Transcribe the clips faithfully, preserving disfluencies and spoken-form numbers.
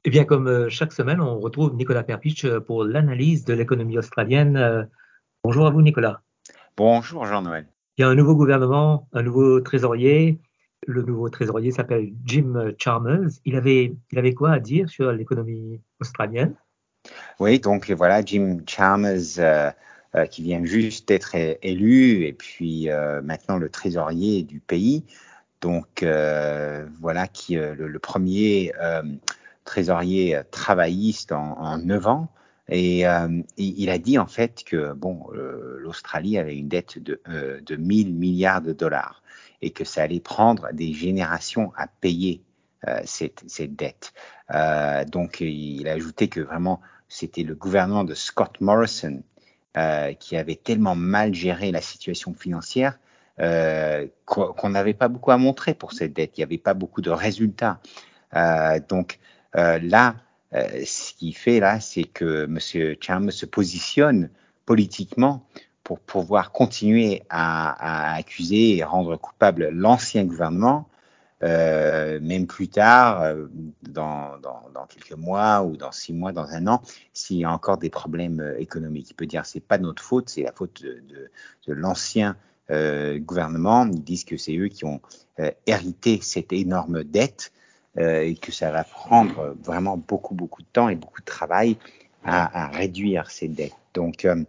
Eh bien, comme euh, chaque semaine, on retrouve Nicolas Perpich euh, pour l'analyse de l'économie australienne. Euh, Bonjour à vous, Nicolas. Bonjour Jean-Noël. Il y a un nouveau gouvernement, un nouveau trésorier. Le nouveau trésorier s'appelle Jim Chalmers. Il avait, il avait quoi à dire sur l'économie australienne? Oui, donc voilà, Jim Chalmers euh, euh, qui vient juste d'être é- élu et puis euh, maintenant le trésorier du pays. Donc euh, voilà qui euh, le, le premier euh, trésorier euh, travailliste en, en neuf ans. Et euh, il il a dit en fait que bon, euh, l'Australie avait une dette de, euh, de mille milliards de dollars et que ça allait prendre des générations à payer euh, cette, cette dette. Euh, donc il a ajouté que vraiment c'était le gouvernement de Scott Morrison euh, qui avait tellement mal géré la situation financière euh, qu'on qu'on n'avait pas beaucoup à montrer pour cette dette. Il n'y avait pas beaucoup de résultats. Euh, donc euh, là, euh, ce qu'il fait là, c'est que M. Chalmers se positionne politiquement pour pouvoir continuer à, à accuser et rendre coupable l'ancien gouvernement. Euh, même plus tard, euh, dans, dans, dans quelques mois ou dans six mois, dans un an, s'il y a encore des problèmes euh, économiques. Il peut dire c'est pas notre faute, c'est la faute de, de, de l'ancien euh, gouvernement. Ils disent que c'est eux qui ont euh, hérité cette énorme dette euh, et que ça va prendre vraiment beaucoup, beaucoup de temps et beaucoup de travail à, à réduire ces dettes. Donc euh,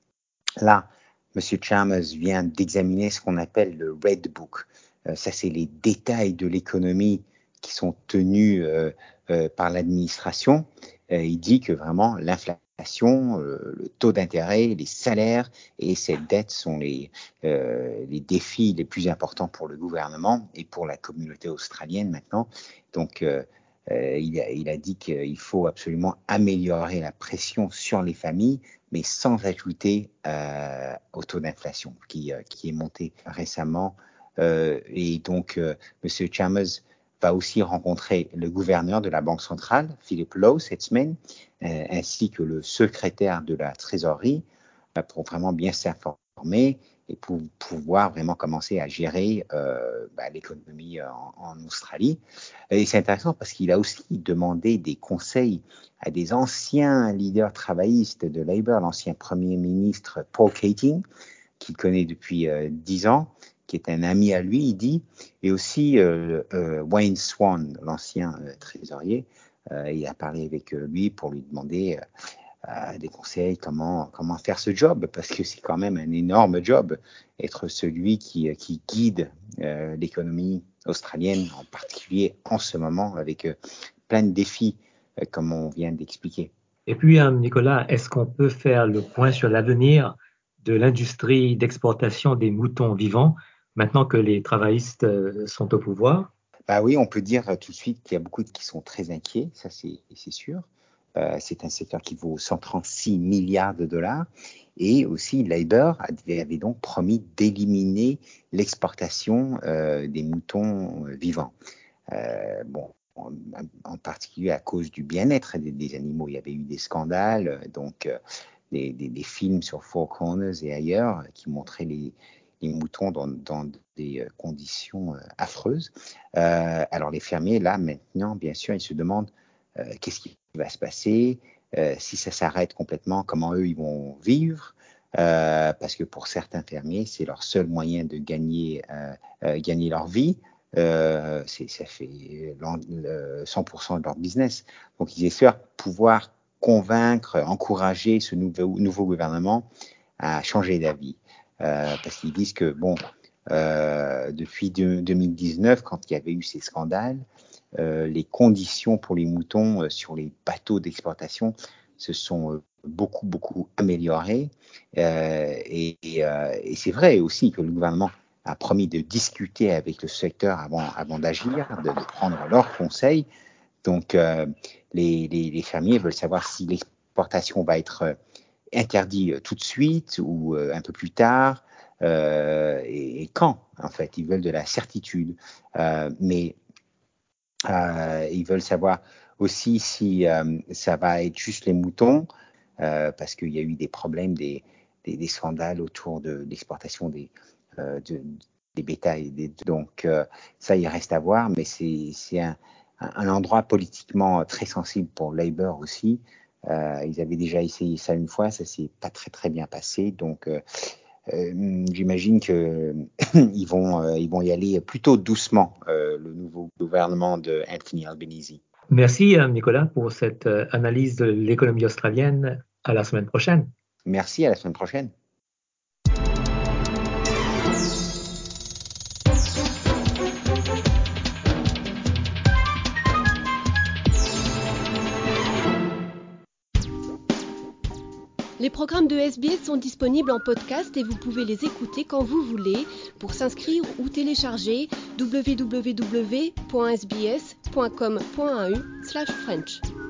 là, M. Chalmers vient d'examiner ce qu'on appelle le Red Book. Euh, ça, c'est les détails de l'économie qui sont tenus euh, euh, par l'administration. Euh, il dit que vraiment l'inflation, euh, le taux d'intérêt, les salaires et cette dette sont les, euh, les défis les plus importants pour le gouvernement et pour la communauté australienne maintenant. Donc, euh, euh, il, a, il a dit qu'il faut absolument améliorer la pression sur les familles, mais sans ajouter euh, au taux d'inflation qui, euh, qui est monté récemment. Euh, et donc, euh, M. Chalmers va aussi rencontrer le gouverneur de la Banque centrale, Philip Lowe, cette semaine, euh, ainsi que le secrétaire de la trésorerie, euh, pour vraiment bien s'informer et pour pouvoir vraiment commencer à gérer euh, bah, l'économie en, en Australie. Et c'est intéressant parce qu'il a aussi demandé des conseils à des anciens leaders travaillistes de Labour, l'ancien Premier ministre Paul Keating, qu'il connaît depuis euh, dix ans, qui est un ami à lui, il dit, et aussi euh, euh, Wayne Swan, l'ancien euh, trésorier. Euh, il a parlé avec euh, lui pour lui demander euh, des conseils, comment, comment faire ce job, parce que c'est quand même un énorme job, être celui qui, qui guide euh, l'économie australienne, en particulier en ce moment, avec euh, plein de défis, euh, comme on vient d'expliquer. Et puis, euh, Nicolas, est-ce qu'on peut faire le point sur l'avenir de l'industrie d'exportation des moutons vivants maintenant que les travaillistes euh, sont au pouvoir? Bah oui, on peut dire euh, tout de suite qu'il y a beaucoup qui sont très inquiets, ça c'est c'est sûr. Euh, c'est un secteur qui vaut cent trente-six milliards de dollars. Et aussi, Labour avait, avait donc promis d'éliminer l'exportation euh, des moutons euh, vivants. Euh, bon, en, en, particulier à cause du bien-être des, des, animaux. Il y avait eu des scandales, donc euh, des, des, des, films sur Four Corners et ailleurs qui montraient les, les moutons dans, dans des conditions euh, affreuses. Euh, alors les fermiers, là, maintenant, bien sûr, ils se demandent euh, qu'est-ce qui va se passer, euh, si ça s'arrête complètement, comment eux, ils vont vivre. Euh, parce que pour certains fermiers, c'est leur seul moyen de gagner, euh, euh, gagner leur vie. Euh, ça fait cent pour cent de leur business. Donc, ils espèrent pouvoir convaincre, encourager ce nouveau, nouveau gouvernement à changer d'avis. Euh, parce qu'ils disent que, bon, euh, depuis de, deux mille dix-neuf, quand il y avait eu ces scandales, euh, les conditions pour les moutons euh, sur les bateaux d'exportation se sont euh, beaucoup, beaucoup améliorées. Euh, et, et, euh, et c'est vrai aussi que le gouvernement a promis de discuter avec le secteur avant, avant d'agir, de, de prendre leurs conseils. Donc, euh, les, les, les fermiers veulent savoir si l'exportation va être interdite tout de suite ou euh, un peu plus tard, euh, et, et quand, en fait. Ils veulent de la certitude. Euh, mais euh, ils veulent savoir aussi si euh, ça va être juste les moutons, euh, parce qu'il y a eu des problèmes, des, des, des scandales autour de l'exportation des, euh, de, des bétails. Des, donc, euh, ça, il reste à voir, mais c'est, c'est un, un endroit politiquement très sensible pour Labour aussi. Euh, ils avaient déjà essayé ça une fois, ça s'est pas très très bien passé. Donc, euh, euh, j'imagine que ils vont euh, ils vont y aller plutôt doucement, euh, le nouveau gouvernement de Anthony Albanese. Merci Nicolas pour cette analyse de l'économie australienne. À la semaine prochaine. Merci, à la semaine prochaine. Les programmes de S B S sont disponibles en podcast et vous pouvez les écouter quand vous voulez. Pour s'inscrire ou télécharger, w w w point s b s point com point a u slash french.